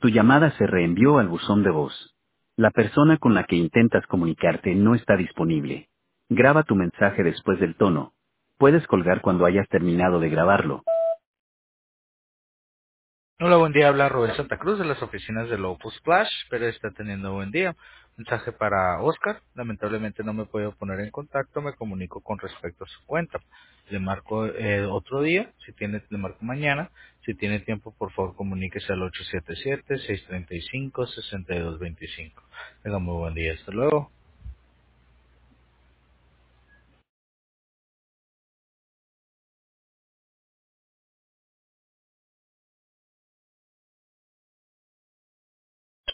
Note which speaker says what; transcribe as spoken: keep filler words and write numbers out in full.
Speaker 1: Tu llamada se reenvió al buzón de voz. La persona con la que intentas comunicarte no está disponible. Graba tu mensaje después del tono. Puedes colgar cuando hayas terminado de grabarlo.
Speaker 2: Hola, buen día. Habla Rubén Santa Cruz de las oficinas de Opus Splash, pero está teniendo buen día. Mensaje para Oscar. Lamentablemente no me puedo poner en contacto, me comunico con respecto a su cuenta. Le marco eh, otro día, si tiene, le marco mañana. Si tiene tiempo, por favor, comuníquese al ocho siete siete, seis tres cinco, seis dos dos cinco. Tenga muy buen día. Hasta luego.